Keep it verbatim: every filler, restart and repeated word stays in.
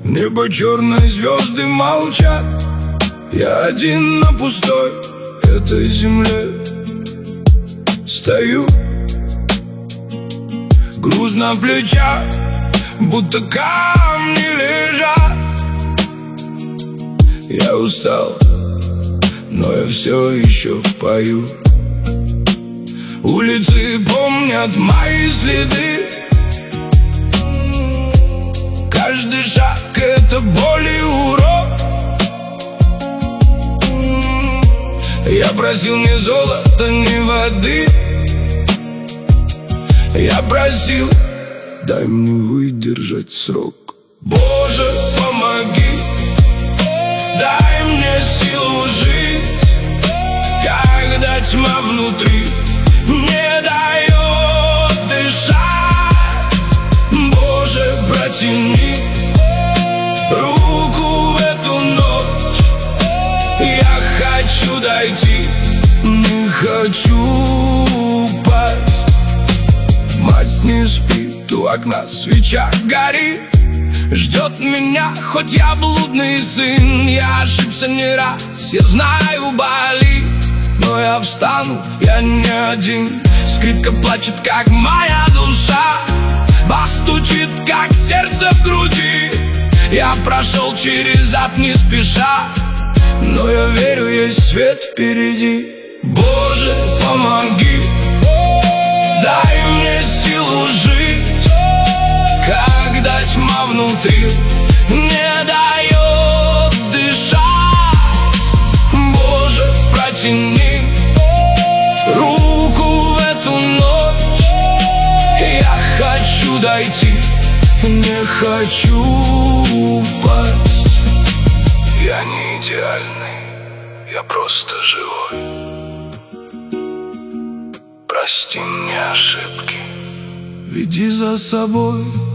Небо черное, звезды молчат. Я один на пустой этой земле стою. Груз на плечах, будто камни лежат. Я устал, но я все еще пою. Улицы помнят мои следы. Каждый шаг — это боль и урок. Я просил не золота, не воды. Я просил, дай мне выдержать срок. Боже, помоги, дай мне силу жить, когда тьма внутри не дает дышать. Боже, протяни руку в эту ночь. Я хочу дойти, не хочу упасть. Мать не спит, у окна свеча горит, ждет меня, хоть я блудный сын. Я ошибся не раз, я знаю, болит, но я встану, я не один. Скрипка плачет, как моя душа, бас стучит, как сердце в груди. Я прошел через ад не спеша, но я верю, есть свет впереди. Боже, помоги, дай мне силу жить, когда тьма внутри не дает дышать. Боже, протяни руку в эту ночь. Я хочу дойти, не хочу упасть. Я не идеальный, я просто живой. Прости мне ошибки, веди за собой.